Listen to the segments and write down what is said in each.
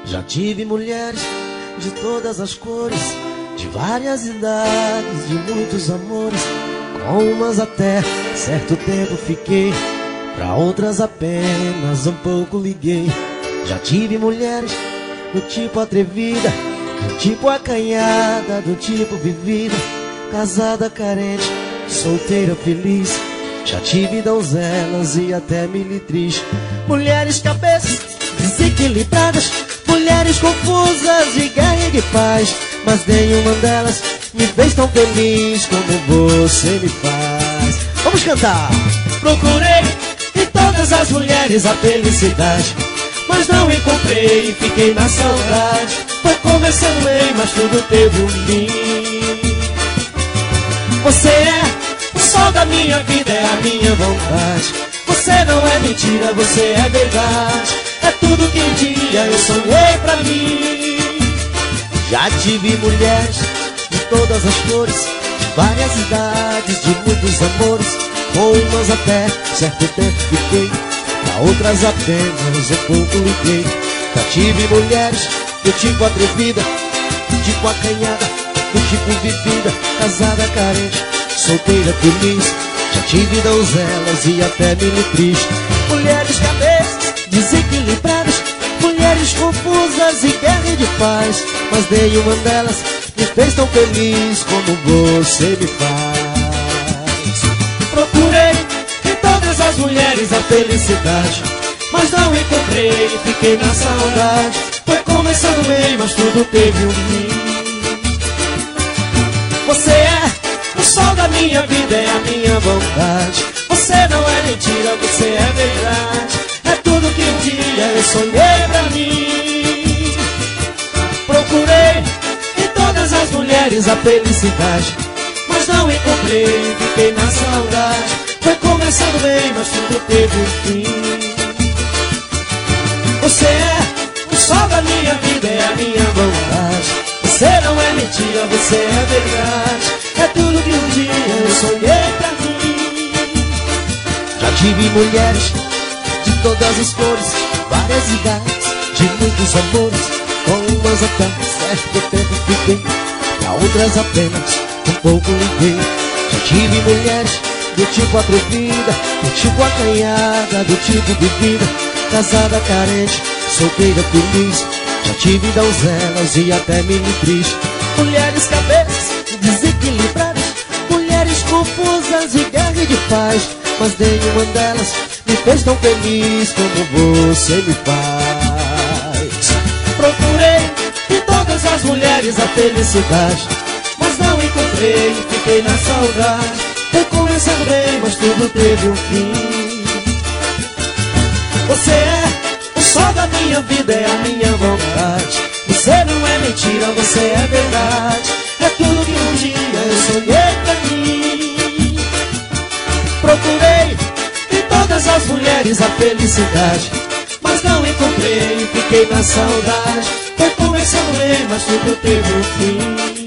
Já tive mulheres de todas as cores, de várias idades, de muitos amores. Com umas até certo tempo fiquei, pra outras apenas um pouco liguei. Já tive mulheres do tipo atrevida, do tipo acanhada, do tipo vivida, casada, carente, solteira, feliz. Já tive donzelas e até militris. Mulheres cabeças desequilibradas, mulheres confusas de guerra e de paz, mas nenhuma delas me fez tão feliz como você me faz. Vamos cantar! Procurei em todas as mulheres a felicidade, mas não encontrei e fiquei na saudade. Foi começando bem, mas tudo teve um fim. Você é o sol da minha vida, é a minha vontade. Você não é mentira, você é verdade. É tudo que um dia eu sonhei pra mim. Já tive mulheres de todas as cores, de várias idades, de muitos amores. Com umas até certo tempo fiquei, pra outras apenas um pouco liguei. Já tive mulheres do tipo atrevida, do tipo acanhada, do tipo vivida, casada, carente, solteira, feliz. Já tive donzelas e até militris. Mulheres cabeças desequilibradas, mulheres confusas e guerra e de paz, mas nenhuma delas me fez tão feliz como você me faz. Procurei em todas as mulheres a felicidade, mas não encontrei e fiquei na saudade. Foi começando bem, mas tudo teve um fim. Você é o sol da minha vida, é a minha vontade. Você não é mentira, você é verdade. É tudo que um dia eu sonhei pra mim. Procurei em todas as mulheres a felicidade, mas não encontrei e fiquei na saudade. Foi começando bem, mas tudo teve um fim. Você é o sol da minha vida, é a minha vontade. Você não é mentira, você é verdade. É tudo que um dia eu sonhei pra mim. Já tive mulheres de todas as cores, várias idades, de muitos amores. Com umas até certo tempo fiquei, pra outras apenas um pouco liguei. Já tive mulheres do tipo atrevida, do tipo acanhada, do tipo vivida, casada, carente, solteira, feliz. Já tive donzelas e até militris. Mulheres cabeças desequilibradas, mulheres confusas de guerra e de paz, mas nenhuma delas me fez tão feliz como você me faz. Procurei em todas as mulheres a felicidade, mas não encontrei e fiquei na saudade. Foi começando bem, mas tudo teve um fim. Você é o sol da minha vida, é a minha vontade. Você não é mentira, você é verdade. É tudo que um dia eu sonhei pra mim. Procurei em todas as mulheres a felicidade, mas não encontrei e fiquei na saudade. Foi começando bem, mas tudo teve um fim.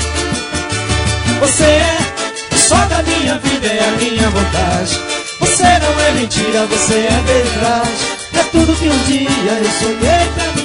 Você é o sol da minha vida, é a minha vontade. Você não é mentira, você é verdade. É tudo que um dia eu sonhei pra mim.